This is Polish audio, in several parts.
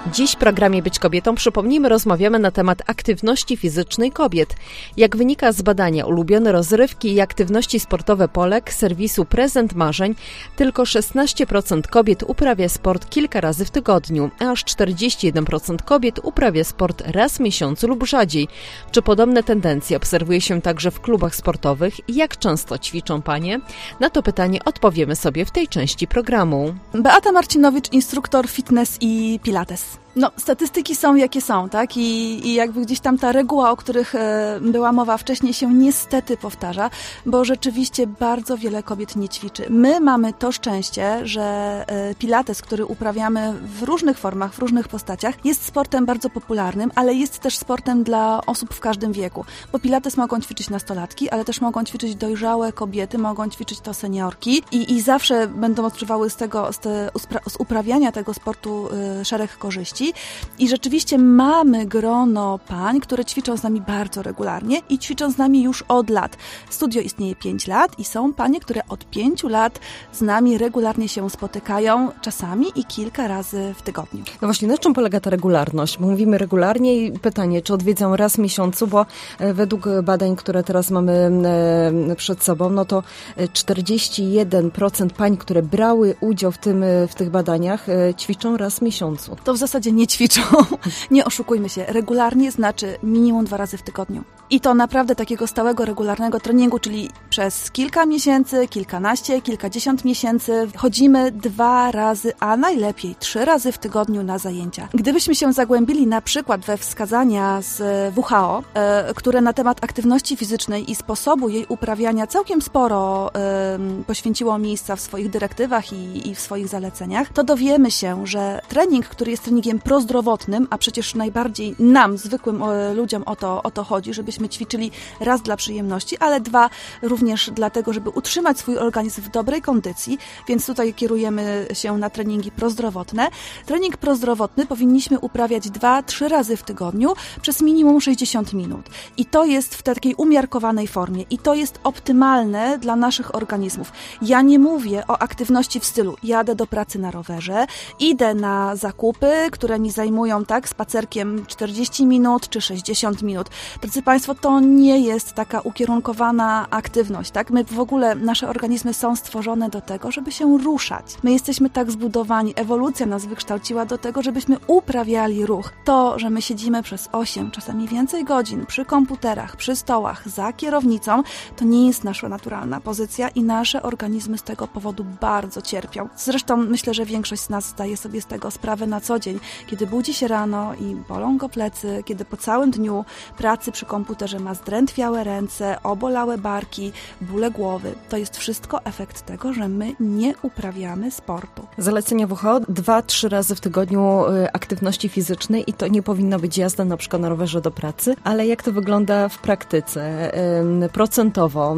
Dziś w programie Być Kobietą, przypomnijmy, rozmawiamy na temat aktywności fizycznej kobiet. Jak wynika z badania ulubione rozrywki i aktywności sportowe Polek serwisu Prezent Marzeń, tylko 16% kobiet uprawia sport kilka razy w tygodniu, a aż 41% kobiet uprawia sport raz w miesiącu lub rzadziej. Czy podobne tendencje obserwuje się także w klubach sportowych i jak często ćwiczą panie? Na to pytanie odpowiemy sobie w tej części programu. Beata Marcinowicz, instruktor fitness i pilates. Statystyki są jakie są, tak? I jakby gdzieś tam ta reguła, o których była mowa wcześniej, się niestety powtarza, bo rzeczywiście bardzo wiele kobiet nie ćwiczy. My mamy to szczęście, że pilates, który uprawiamy w różnych formach, w różnych postaciach, jest sportem bardzo popularnym, ale jest też sportem dla osób w każdym wieku, bo pilates mogą ćwiczyć nastolatki, ale też mogą ćwiczyć dojrzałe kobiety, mogą ćwiczyć to seniorki i zawsze będą odczuwały z uprawiania tego sportu szereg korzyści. I rzeczywiście mamy grono pań, które ćwiczą z nami bardzo regularnie i ćwiczą z nami już od lat. Studio istnieje 5 lat i są panie, które od 5 lat z nami regularnie się spotykają, czasami i kilka razy w tygodniu. No właśnie, na czym polega ta regularność? Bo mówimy regularnie i pytanie, czy odwiedzą raz w miesiącu, bo według badań, które teraz mamy przed sobą, to 41% pań, które brały udział w tych badaniach, ćwiczą raz w miesiącu. To w zasadzie nie ćwiczą. Nie oszukujmy się. Regularnie znaczy minimum 2 razy w tygodniu. I to naprawdę takiego stałego, regularnego treningu, czyli przez kilka miesięcy, kilkanaście, kilkadziesiąt miesięcy chodzimy 2 razy, a najlepiej 3 razy w tygodniu na zajęcia. Gdybyśmy się zagłębili na przykład we wskazania z WHO, które na temat aktywności fizycznej i sposobu jej uprawiania całkiem sporo poświęciło miejsca w swoich dyrektywach i w swoich zaleceniach, to dowiemy się, że trening, który jest treningiem prozdrowotnym, a przecież najbardziej nam, zwykłym ludziom o to chodzi, żebyśmy ćwiczyli raz dla przyjemności, ale 2 również dlatego, żeby utrzymać swój organizm w dobrej kondycji, więc tutaj kierujemy się na treningi prozdrowotne. Trening prozdrowotny powinniśmy uprawiać 2-3 razy w tygodniu przez minimum 60 minut. I to jest w takiej umiarkowanej formie i to jest optymalne dla naszych organizmów. Ja nie mówię o aktywności w stylu jadę do pracy na rowerze, idę na zakupy, które mi zajmują spacerkiem 40 minut czy 60 minut. Drodzy Państwo, to nie jest taka ukierunkowana aktywność, tak? My w ogóle, nasze organizmy są stworzone do tego, żeby się ruszać. My jesteśmy tak zbudowani, ewolucja nas wykształciła do tego, żebyśmy uprawiali ruch. To, że my siedzimy przez 8, czasami więcej godzin przy komputerach, przy stołach, za kierownicą, to nie jest nasza naturalna pozycja i nasze organizmy z tego powodu bardzo cierpią. Zresztą myślę, że większość z nas zdaje sobie z tego sprawę na co dzień, kiedy budzi się rano i bolą go plecy, kiedy po całym dniu pracy przy komputerze ma zdrętwiałe ręce, obolałe barki, bóle głowy. To jest wszystko efekt tego, że my nie uprawiamy sportu. Zalecenia WHO 2-3 razy w tygodniu aktywności fizycznej i to nie powinna być jazda na przykład na rowerze do pracy, ale jak to wygląda w praktyce? Procentowo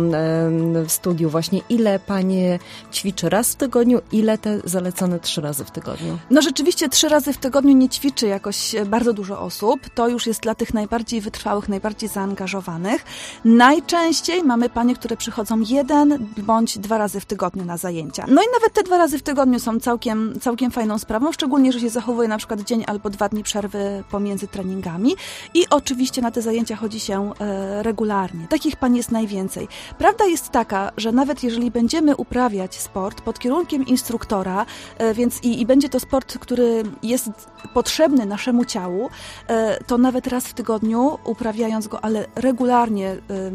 w studiu właśnie, ile panie ćwiczy raz w tygodniu, ile te zalecane 3 razy w tygodniu? Rzeczywiście 3 razy w tygodniu nie ćwiczy jakoś bardzo dużo osób. To już jest dla tych najbardziej wytrwałych, najbardziej zaangażowanych. Najczęściej mamy panie, które przychodzą 1 bądź 2 razy w tygodniu na zajęcia. I nawet te 2 razy w tygodniu są całkiem fajną sprawą, szczególnie, że się zachowuje na przykład dzień albo 2 dni przerwy pomiędzy treningami i oczywiście na te zajęcia chodzi się regularnie. Takich pań jest najwięcej. Prawda jest taka, że nawet jeżeli będziemy uprawiać sport pod kierunkiem instruktora, więc i będzie to sport, który jest potrzebny naszemu ciału, to nawet raz w tygodniu, uprawiając go, ale regularnie,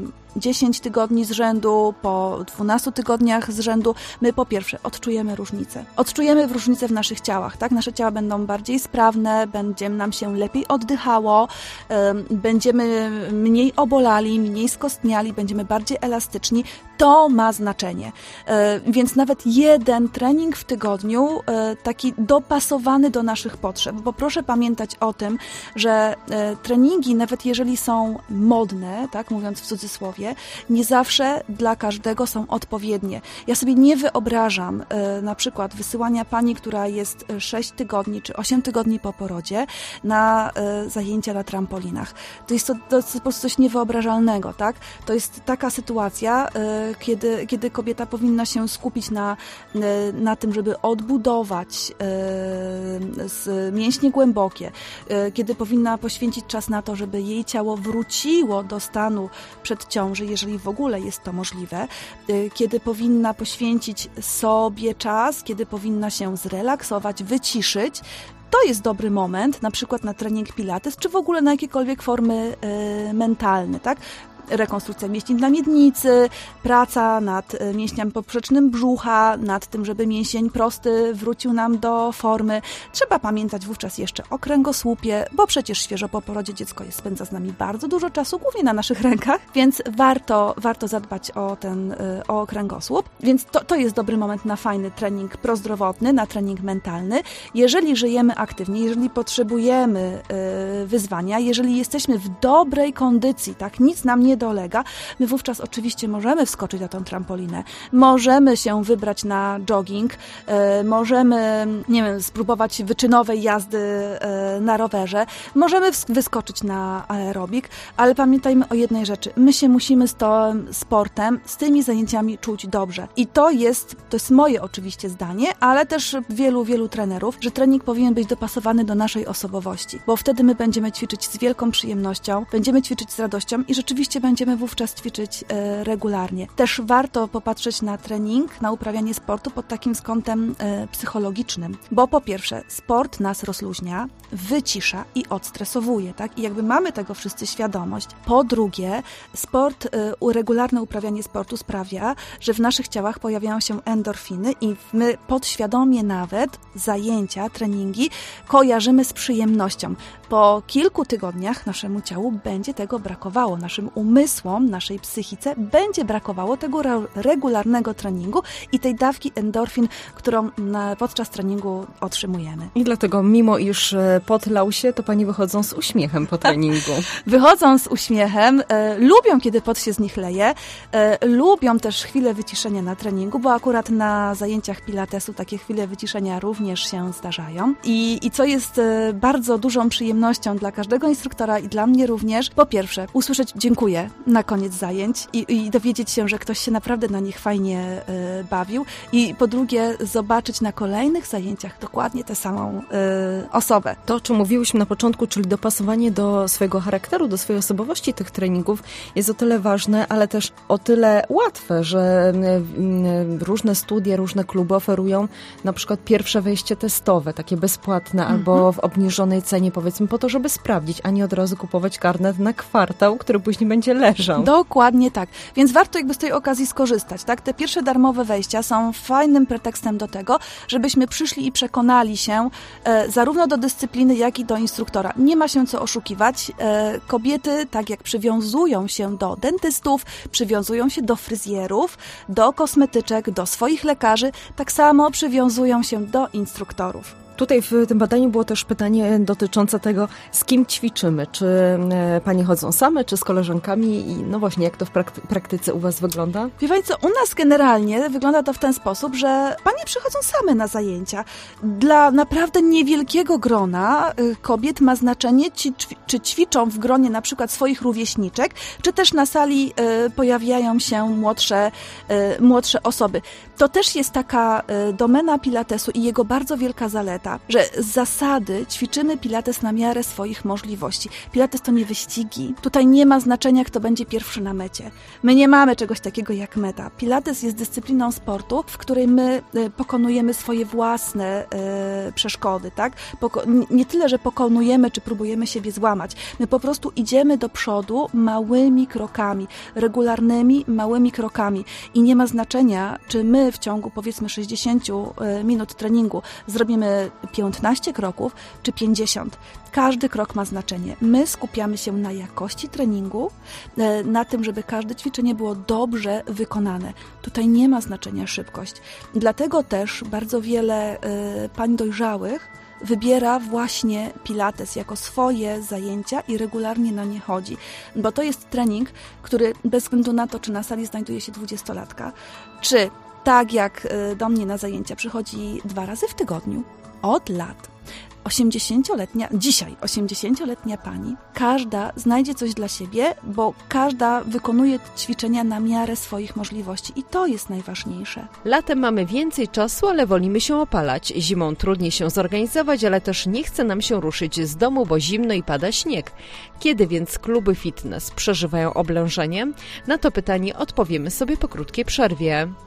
10 tygodni z rzędu, po 12 tygodniach z rzędu, my po pierwsze odczujemy różnicę. Odczujemy różnicę w naszych ciałach, tak? Nasze ciała będą bardziej sprawne, będzie nam się lepiej oddychało, będziemy mniej obolali, mniej skostniali, będziemy bardziej elastyczni. To ma znaczenie. Więc nawet 1 trening w tygodniu, taki dopasowany do naszych potrzeb, bo proszę pamiętać o tym, że treningi, nawet jeżeli są modne, tak, mówiąc w cudzysłowie, sobie, nie zawsze dla każdego są odpowiednie. Ja sobie nie wyobrażam na przykład wysyłania pani, która jest 6 tygodni czy 8 tygodni po porodzie na zajęcia na trampolinach. To jest po prostu coś niewyobrażalnego, tak? To jest taka sytuacja, kiedy kobieta powinna się skupić na tym, żeby odbudować mięśnie głębokie, kiedy powinna poświęcić czas na to, żeby jej ciało wróciło do stanu przedciąży, jeżeli w ogóle jest to możliwe, kiedy powinna poświęcić sobie czas, kiedy powinna się zrelaksować, wyciszyć. To jest dobry moment, na przykład na trening pilates, czy w ogóle na jakiekolwiek formy mentalne, tak? Rekonstrukcja mięśni na miednicy, praca nad mięśniami poprzecznym brzucha, nad tym, żeby mięsień prosty wrócił nam do formy. Trzeba pamiętać wówczas jeszcze o kręgosłupie, bo przecież świeżo po porodzie dziecko spędza z nami bardzo dużo czasu, głównie na naszych rękach, więc warto zadbać o kręgosłup. Więc to jest dobry moment na fajny trening prozdrowotny, na trening mentalny. Jeżeli żyjemy aktywnie, jeżeli potrzebujemy wyzwania, jeżeli jesteśmy w dobrej kondycji, tak, nic nam nie dolega, my wówczas oczywiście możemy wskoczyć na tą trampolinę, możemy się wybrać na jogging, możemy, nie wiem, spróbować wyczynowej jazdy na rowerze, możemy wyskoczyć na aerobik, ale pamiętajmy o jednej rzeczy, my się musimy z tym sportem, z tymi zajęciami czuć dobrze. I to jest moje oczywiście zdanie, ale też wielu trenerów, że trening powinien być dopasowany do naszej osobowości, bo wtedy my będziemy ćwiczyć z wielką przyjemnością, będziemy ćwiczyć z radością i rzeczywiście będziemy wówczas ćwiczyć regularnie. Też warto popatrzeć na trening, na uprawianie sportu pod takim kątem psychologicznym, bo po pierwsze sport nas rozluźnia, wycisza i odstresowuje, tak? I jakby mamy tego wszyscy świadomość. Po drugie, regularne uprawianie sportu sprawia, że w naszych ciałach pojawiają się endorfiny i my podświadomie nawet zajęcia, treningi kojarzymy z przyjemnością. Po kilku tygodniach naszemu ciału będzie tego brakowało, naszym umysłom, naszej psychice będzie brakowało tego regularnego treningu i tej dawki endorfin, którą podczas treningu otrzymujemy. I dlatego, mimo iż pot lał się, to pani wychodzą z uśmiechem po treningu. Wychodzą z uśmiechem, lubią, kiedy pot się z nich leje, lubią też chwilę wyciszenia na treningu, bo akurat na zajęciach pilatesu takie chwile wyciszenia również się zdarzają. I co jest bardzo dużą przyjemnością dla każdego instruktora i dla mnie również, po pierwsze, usłyszeć dziękuję na koniec zajęć i dowiedzieć się, że ktoś się naprawdę na nich fajnie bawił i po drugie, zobaczyć na kolejnych zajęciach dokładnie tę samą osobę. To, o czym mówiłyśmy na początku, czyli dopasowanie do swojego charakteru, do swojej osobowości tych treningów jest o tyle ważne, ale też o tyle łatwe, że różne studia, różne kluby oferują na przykład pierwsze wejście testowe, takie bezpłatne albo w obniżonej cenie, powiedzmy, po to, żeby sprawdzić, a nie od razu kupować karnet na kwartał, który później będzie leżał. Dokładnie tak. Więc warto jakby z tej okazji skorzystać, tak? Te pierwsze darmowe wejścia są fajnym pretekstem do tego, żebyśmy przyszli i przekonali się zarówno do dyscypliny, jak i do instruktora. Nie ma się co oszukiwać. Kobiety, tak jak przywiązują się do dentystów, przywiązują się do fryzjerów, do kosmetyczek, do swoich lekarzy, tak samo przywiązują się do instruktorów. Tutaj w tym badaniu było też pytanie dotyczące tego, z kim ćwiczymy. Czy panie chodzą same, czy z koleżankami? I no właśnie, jak to w praktyce u was wygląda? Wie pani co, u nas generalnie wygląda to w ten sposób, że panie przychodzą same na zajęcia. Dla naprawdę niewielkiego grona kobiet ma znaczenie, czy ćwiczą w gronie na przykład swoich rówieśniczek, czy też na sali pojawiają się młodsze osoby. To też jest taka domena pilatesu i jego bardzo wielka zaleta, że z zasady ćwiczymy pilates na miarę swoich możliwości. Pilates to nie wyścigi. Tutaj nie ma znaczenia, kto będzie pierwszy na mecie. My nie mamy czegoś takiego jak meta. Pilates jest dyscypliną sportu, w której my pokonujemy swoje własne przeszkody, tak? Nie tyle, że pokonujemy, czy próbujemy siebie złamać. My po prostu idziemy do przodu małymi krokami, regularnymi, małymi krokami. I nie ma znaczenia, czy my w ciągu, powiedzmy, 60 minut treningu zrobimy 15 kroków, czy 50. Każdy krok ma znaczenie. My skupiamy się na jakości treningu, na tym, żeby każde ćwiczenie było dobrze wykonane. Tutaj nie ma znaczenia szybkość. Dlatego też bardzo wiele pań dojrzałych wybiera właśnie pilates jako swoje zajęcia i regularnie na nie chodzi. Bo to jest trening, który bez względu na to, czy na sali znajduje się 20-latka, czy tak jak do mnie na zajęcia przychodzi 2 razy w tygodniu od lat. 80-letnia pani, każda znajdzie coś dla siebie, bo każda wykonuje ćwiczenia na miarę swoich możliwości i to jest najważniejsze. Latem mamy więcej czasu, ale wolimy się opalać. Zimą trudniej się zorganizować, ale też nie chce nam się ruszyć z domu, bo zimno i pada śnieg. Kiedy więc kluby fitness przeżywają oblężenie? Na to pytanie odpowiemy sobie po krótkiej przerwie.